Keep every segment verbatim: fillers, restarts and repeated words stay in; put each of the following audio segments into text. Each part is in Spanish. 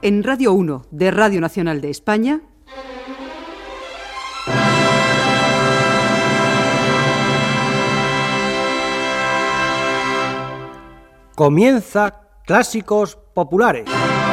en Radio uno de Radio Nacional de España. Comienza Clásicos Populares.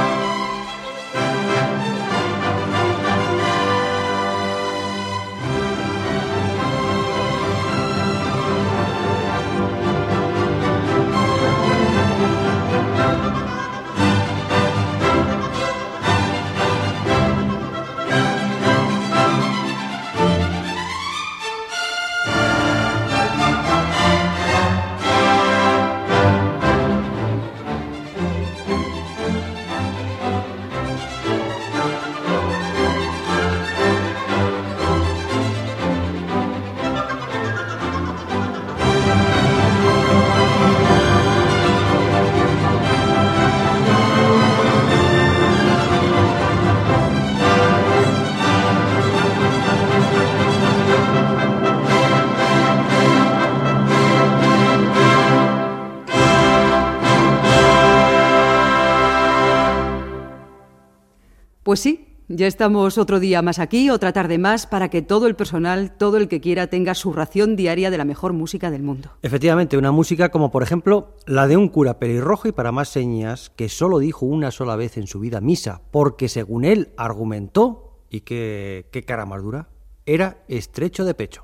Pues sí, ya estamos otro día más aquí, otra tarde más, para que todo el personal, todo el que quiera, tenga su ración diaria de la mejor música del mundo. Efectivamente, una música como por ejemplo la de un cura pelirrojo y para más señas que solo dijo una sola vez en su vida misa, porque según él argumentó, y qué, qué cara más dura, era estrecho de pecho.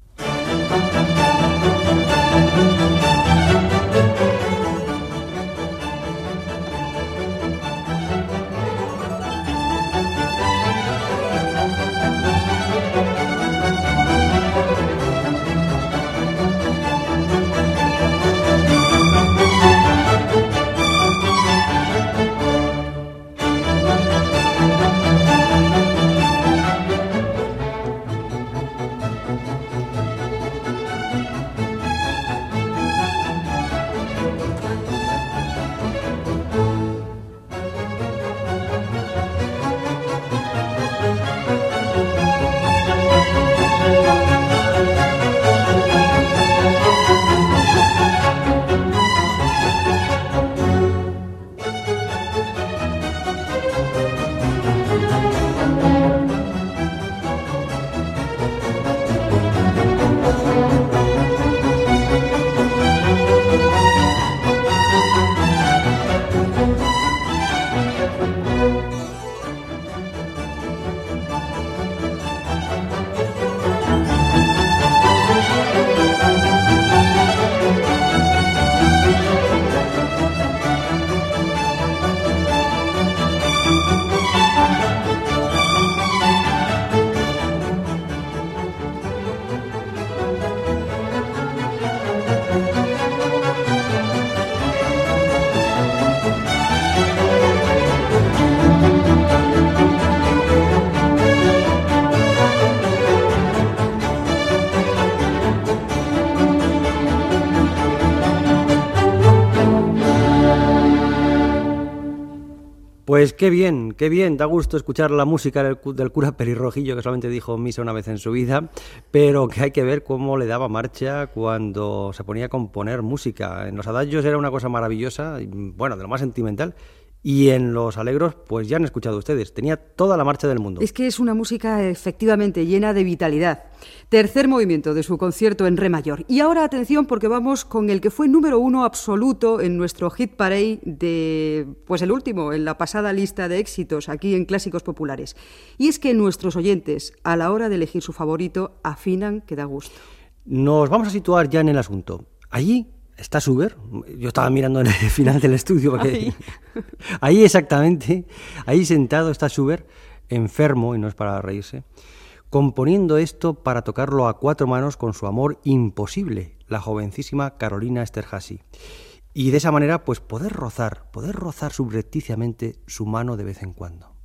Pues qué bien, qué bien, da gusto escuchar la música del, del cura pelirrojillo que solamente dijo misa una vez en su vida, pero que hay que ver cómo le daba marcha cuando se ponía a componer música. En los adagios era una cosa maravillosa, bueno, de lo más sentimental, y en los alegros, pues ya han escuchado ustedes, tenía toda la marcha del mundo. Es que es una música efectivamente llena de vitalidad. Tercer movimiento de su concierto en re mayor. Y ahora atención porque vamos con el que fue número uno absoluto en nuestro hit parade de, pues el último, en la pasada lista de éxitos aquí en Clásicos Populares. Y es que nuestros oyentes, a la hora de elegir su favorito, afinan que da gusto. Nos vamos a situar ya en el asunto. Allí está Schubert, yo estaba mirando en el final del estudio, porque ahí. ahí exactamente, ahí sentado está Schubert, enfermo, y no es para reírse, componiendo esto para tocarlo a cuatro manos con su amor imposible, la jovencísima Carolina Esterházy. Y de esa manera, pues poder rozar, poder rozar subrepticiamente su mano de vez en cuando.